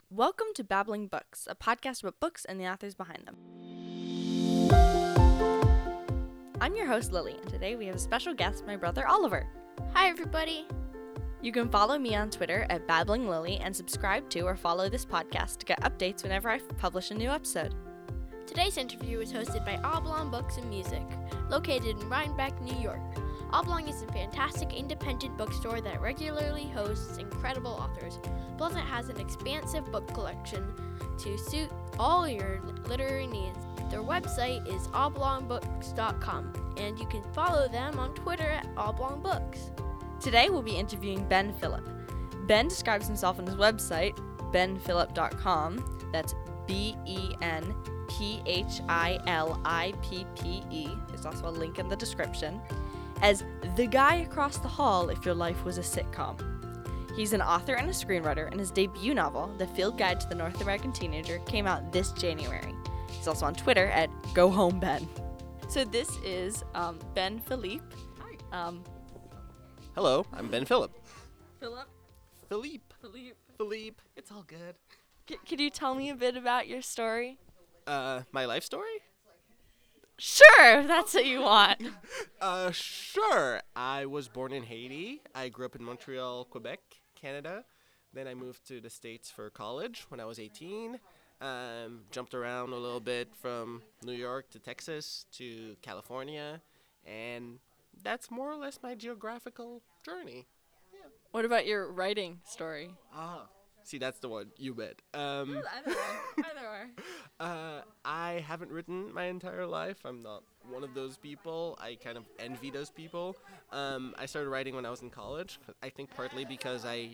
Welcome to Babbling Books, a podcast about books and the authors behind them. I'm your host, Lily, and today we have a special guest, my brother, Oliver. Hi, everybody. You can follow me on Twitter at BabblingLily and subscribe to or follow this podcast to get updates whenever I publish a new episode. Today's interview is hosted by Oblong Books and Music, located in Rhinebeck, New York. Oblong is a fantastic independent bookstore that regularly hosts incredible authors, plus it has an expansive book collection to suit all your literary needs. Their website is oblongbooks.com, and you can follow them on Twitter at oblongbooks. Today we'll be interviewing Ben Philipp. Ben describes himself on his website, benphilipp.com, that's BenPhilippe. There's also a link in the description, as the guy across the hall if your life was a sitcom. He's an author and a screenwriter, and his debut novel, The Field Guide to the North American Teenager, came out this January. He's also on Twitter at GoHomeBen. So this is Ben Philipp. Hi. Hello, I'm Ben Philipp. Philipp? Philippe. It's all good. Could you tell me a bit about your story? My life story? Sure, if that's what you want. Sure. I was born in Haiti. I grew up in Montreal, Quebec, Canada. Then I moved to the States for college when I was 18. Jumped around a little bit from New York to Texas to California. And that's more or less my geographical journey. What about your writing story? See, that's the one. You bet. Either or. I haven't written my entire life. I'm not one of those people. I kind of envy those people. I started writing when I was in college. I think partly because I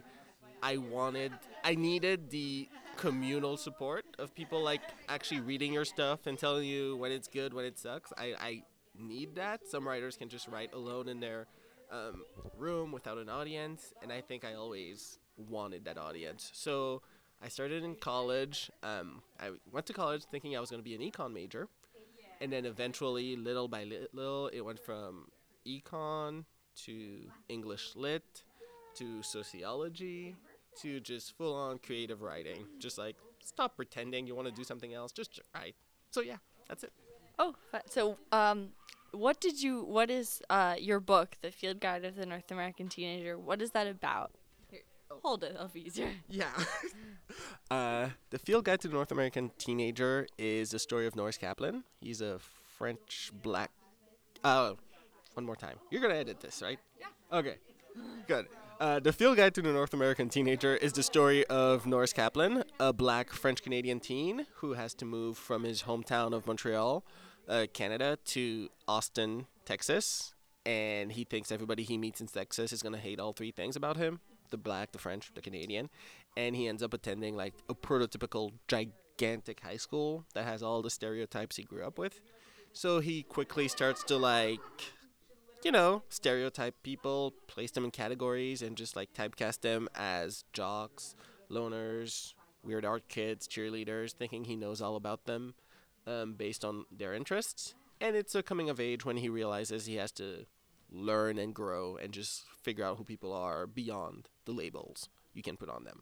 needed the communal support of people like actually reading your stuff and telling you when it's good, when it sucks. I need that. Some writers can just write alone in their room without an audience, and I think I always wanted that audience. So I started in college. I went to college thinking I was going to be an econ major, and then eventually, little by little, it went from econ to English lit to sociology to just full-on creative writing. Just like, stop pretending you want to do something else, just write. So yeah, that's it. Oh, so what is your book, The Field Guide of the North American Teenager? What is that about? Here, hold it, it'll be easier. Yeah. The Field Guide to the North American Teenager is the story of Norris Kaplan. He's a French black... one more time. You're going to edit this, right? Yeah. Okay. Good. The Field Guide to the North American Teenager is the story of Norris Kaplan, a black French-Canadian teen who has to move from his hometown of Montreal, Canada, to Austin, Texas. And he thinks everybody he meets in Texas is going to hate all three things about him: the black, the French, the Canadian. And he ends up attending like a prototypical gigantic high school that has all the stereotypes he grew up with. So he quickly starts to stereotype people, place them in categories, and just like typecast them as jocks, loners, weird art kids, cheerleaders, thinking he knows all about them based on their interests. And it's a coming of age when he realizes he has to learn and grow and just figure out who people are beyond the labels you can put on them.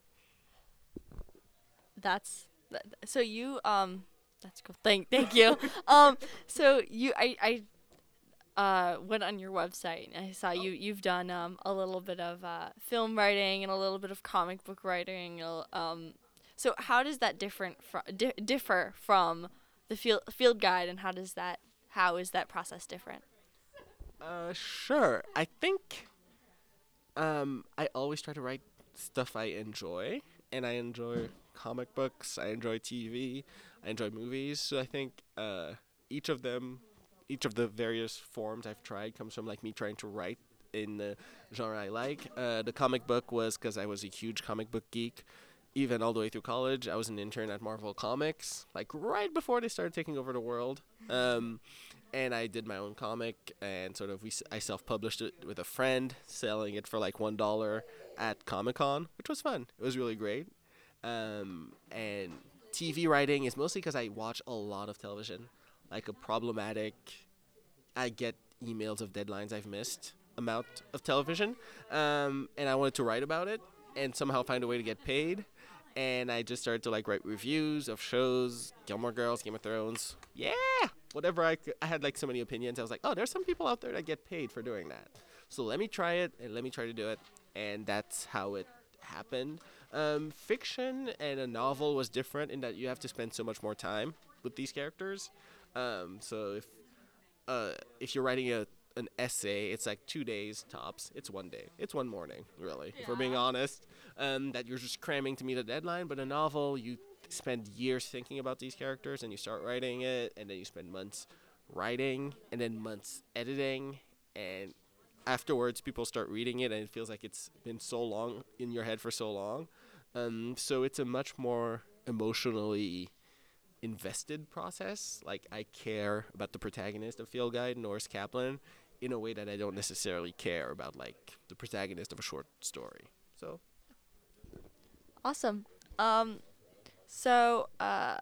That's cool. Thank you. So I went on your website and I saw you've done a little bit of film writing and a little bit of comic book writing. So how does that differ from the field guide, and how is that process different? Sure. I think I always try to write stuff I enjoy, and I enjoy comic books, I enjoy TV, I enjoy movies. So I think each of the various forms I've tried comes from like me trying to write in the genre I like. The comic book was because I was a huge comic book geek. Even all the way through college, I was an intern at Marvel Comics, like right before they started taking over the world. And I did my own comic, and I self-published it with a friend, selling it for like $1 at Comic-Con, which was fun. It was really great. And TV writing is mostly because I watch a lot of television, like I get emails of deadlines I've missed amount of television, and I wanted to write about it and somehow find a way to get paid. and I just started to like write reviews of shows, Gilmore Girls, Game of Thrones. Yeah, whatever I had like so many opinions. I was like, oh, there's some people out there that get paid for doing that. So let me try it and let me try to do it, and that's how it happened. Fiction and a novel was different in that you have to spend so much more time with these characters. So if you're writing an essay, it's like 2 days tops. It's one day. It's one morning, really. If we're being honest, that you're just cramming to meet a deadline. But a novel, you spend years thinking about these characters, and you start writing it, and then you spend months writing, and then months editing, and afterwards people start reading it, and it feels like it's been so long in your head for so long. So it's a much more emotionally invested process. Like I care about the protagonist of Field Guide, Norris Kaplan, in a way that I don't necessarily care about like the protagonist of a short story. So Awesome. So,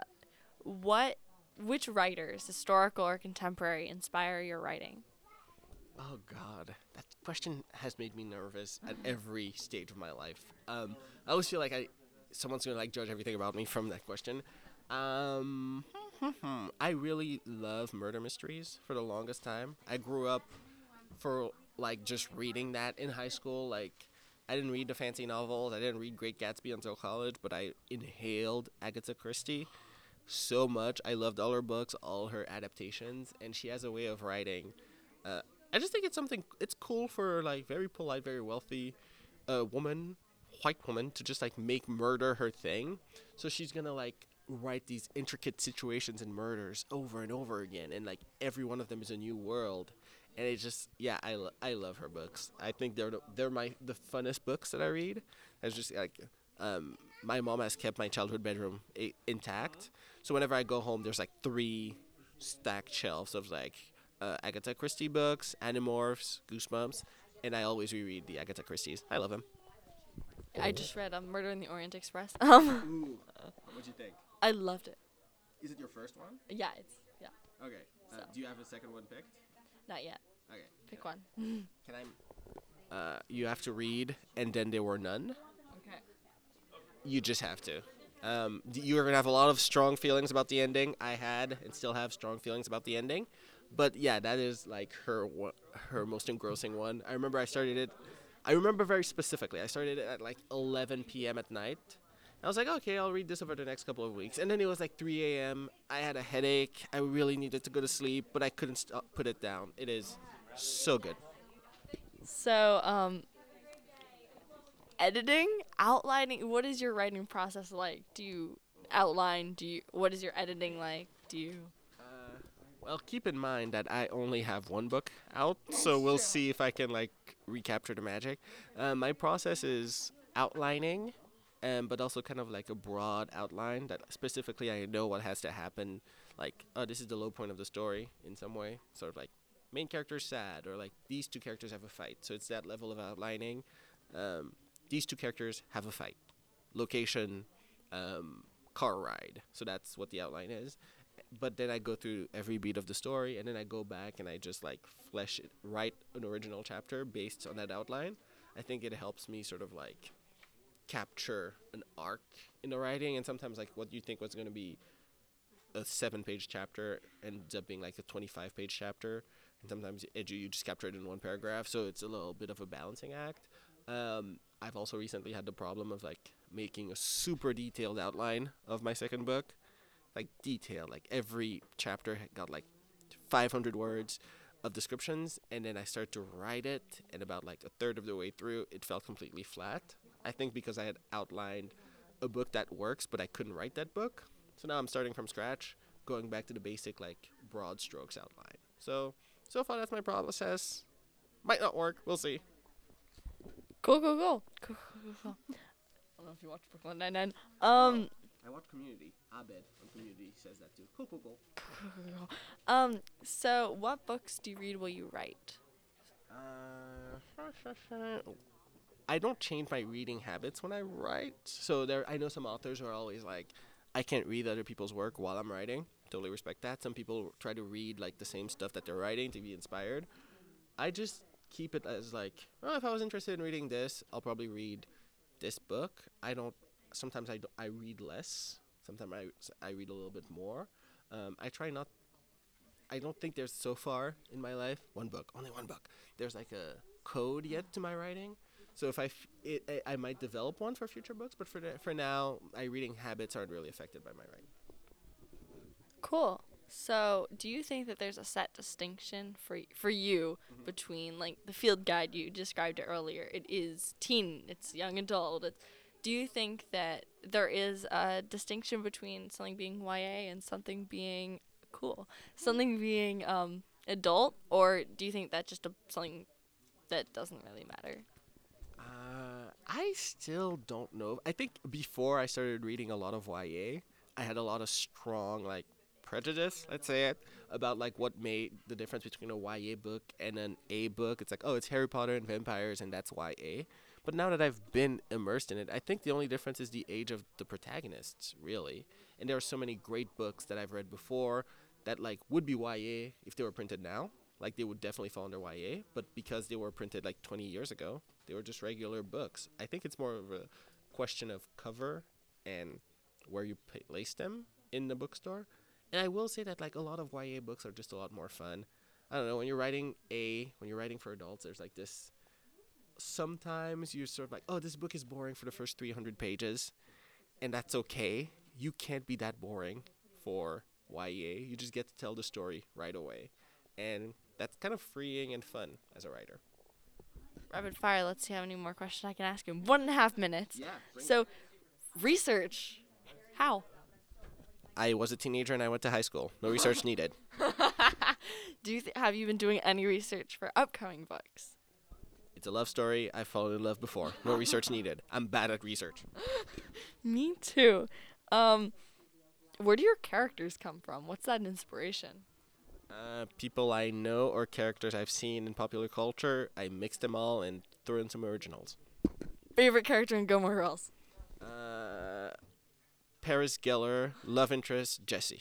which writers, historical or contemporary, inspire your writing? oh God, that question has made me nervous at every stage of my life. I always feel like someone's gonna like judge everything about me from that question. Um, I really love murder mysteries for the longest time. I grew up for like just reading that in high school. Like I didn't read the fancy novels. I didn't read Great Gatsby until college, but I inhaled Agatha Christie so much. I loved all her books, all her adaptations, and she has a way of writing. Uh, I just think it's something. It's cool for like very polite, very wealthy, woman, white woman, to just like make murder her thing. So she's gonna like write these intricate situations and murders over and over again, and like every one of them is a new world. And it just, yeah, I love her books. I think they're the funnest books that I read. It's just like, my mom has kept my childhood bedroom intact. So whenever I go home, there's like 3 stacked shelves of like Agatha Christie books, Animorphs, Goosebumps, and I always reread the Agatha Christie's. I love them. I just read Murder in the Orient Express. Ooh, what'd you think? I loved it. Is it your first one? Yeah. Okay. So. Do you have a second one picked? Not yet. Okay. Pick one. Can I? You have to read, and then there were none. Okay. You just have to. You are gonna have a lot of strong feelings about the ending. I had and still have strong feelings about the ending, but yeah, that is like her most engrossing one. I remember very specifically. I started it at like 11 p.m. at night. I was like, okay, I'll read this over the next couple of weeks. And then it was like 3 a.m. I had a headache. I really needed to go to sleep, but I couldn't put it down. It is so good. So, editing, outlining, what is your writing process like? Do you outline? What is your editing like? Well, keep in mind that I only have one book out, so we'll see if I can like recapture the magic. My process is outlining, but also kind of like a broad outline that specifically I know what has to happen. Like, oh, this is the low point of the story in some way. Sort of like main character's sad, or like these 2 characters have a fight. So it's that level of outlining. These 2 characters have a fight. Location, car ride. So that's what the outline is. But then I go through every beat of the story, and then I go back and I just like write an original chapter based on that outline. I think it helps me sort of like capture an arc in the writing, and sometimes like what you think was going to be a 7-page chapter ends up being like a 25-page chapter, and sometimes you just capture it in 1 paragraph. So it's a little bit of a balancing act. I've also recently had the problem of like making a super detailed outline of my second book. Like detail, like every chapter got like 500 words of descriptions, and then I started to write it, and about like a third of the way through, it felt completely flat. I think because I had outlined a book that works, but I couldn't write that book. So now I'm starting from scratch, going back to the basic like broad strokes outline. So far that's my process. Might not work. We'll see. Cool. I don't know if you watch Brooklyn Nine-Nine. I watch Community. Abed on Community says that too. Cool. So what books do you read while you write? I don't change my reading habits when I write. So I know some authors are always like, I can't read other people's work while I'm writing. Totally respect that. Some people try to read like the same stuff that they're writing to be inspired. I just keep it as like, oh, if I was interested in reading this, I'll probably read this book. I don't sometimes I read less. Sometimes I read a little bit more. I try not. I don't think there's so far in my life only one book. There's like a code yet to my writing. So if I might develop one for future books, but for now, my reading habits aren't really affected by my writing. Cool. So, do you think that there's a set distinction for you between like the field guide you described earlier? It is teen, it's young adult. Do you think that there is a distinction between something being YA and something being something being adult, or do you think that's just something that doesn't really matter? I still don't know. I think before I started reading a lot of YA, I had a lot of strong like prejudice, let's say it, about like what made the difference between a YA book and an A book. It's like, oh, it's Harry Potter and vampires and that's YA. But now that I've been immersed in it, I think the only difference is the age of the protagonists, really. And there are so many great books that I've read before that like would be YA if they were printed now. Like they would definitely fall under YA, but because they were printed like 20 years ago, they were just regular books. I think it's more of a question of cover and where you place them in the bookstore. And I will say that like a lot of YA books are just a lot more fun. I don't know, when you're writing for adults, there's like this, sometimes you're sort of like, oh, this book is boring for the first 300 pages, and that's okay. You can't be that boring for YA. You just get to tell the story right away. And that's kind of freeing and fun as a writer. Rapid fire, let's see how many more questions I can ask you in 1.5 minutes. Yeah. So, research. How? I was a teenager and I went to high school. No research needed. Have you been doing any research for upcoming books? It's a love story. I've fallen in love before. No research needed. I'm bad at research. Me too. Where do your characters come from? What's that inspiration? People I know or characters I've seen in popular culture. I mix them all and throw in some originals. Favorite character in Gilmore Girls? Paris Geller, love interest, Jess.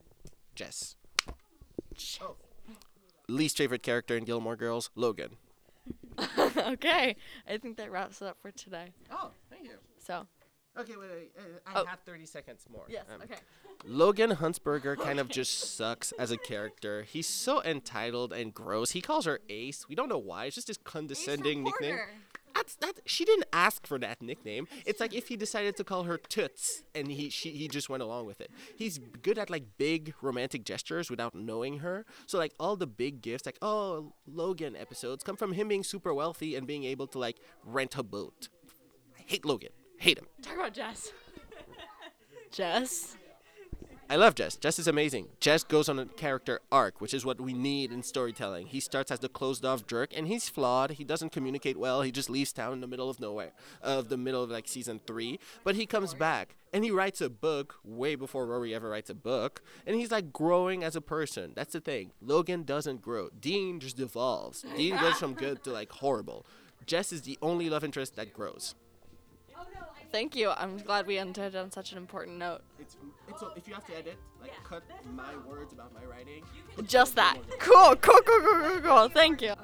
Oh. Least favorite character in Gilmore Girls, Logan. Okay, I think that wraps it up for today. Oh, thank you. So. Okay, wait. I have 30 seconds more. Yes, okay. Logan Huntsberger kind of just sucks as a character. He's so entitled and gross. He calls her Ace. We don't know why. It's just this condescending nickname. She didn't ask for that nickname. It's like if he decided to call her Toots and he just went along with it. He's good at like big romantic gestures without knowing her. So like all the big gifts, like Logan episodes come from him being super wealthy and being able to like rent a boat. I hate Logan. Hate him. Talk about Jess. Jess? I love Jess. Jess is amazing. Jess goes on a character arc, which is what we need in storytelling. He starts as the closed-off jerk, and he's flawed. He doesn't communicate well. He just leaves town in the middle of nowhere, like season 3. But he comes back, and he writes a book way before Rory ever writes a book, and he's like growing as a person. That's the thing. Logan doesn't grow. Dean just devolves. Dean goes from good to like horrible. Jess is the only love interest that grows. Thank you. I'm glad we ended on such an important note. It's if you have to edit, like cut my words about my writing. Just that. Cool. Thank you.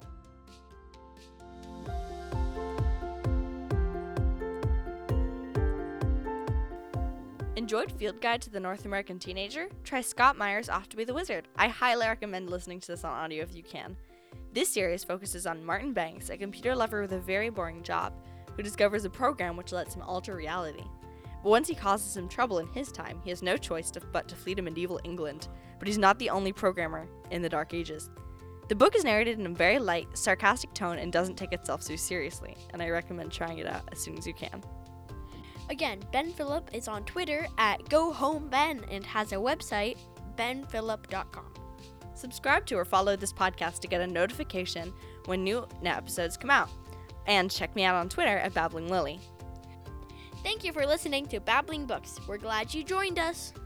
Enjoyed Field Guide to the North American Teenager? Try Scott Meyer's Off to be the Wizard. I highly recommend listening to this on audio if you can. This series focuses on Martin Banks, a computer lover with a very boring job, who discovers a program which lets him alter reality. But once he causes some trouble in his time, he has no choice but to flee to medieval England. But he's not the only programmer in the Dark Ages. The book is narrated in a very light, sarcastic tone and doesn't take itself so seriously, and I recommend trying it out as soon as you can. Again, Ben Phillip is on Twitter at GoHomeBen and has a website, benphillip.com. Subscribe to or follow this podcast to get a notification when new episodes come out. And check me out on Twitter at Babbling Lily. Thank you for listening to Babbling Books. We're glad you joined us.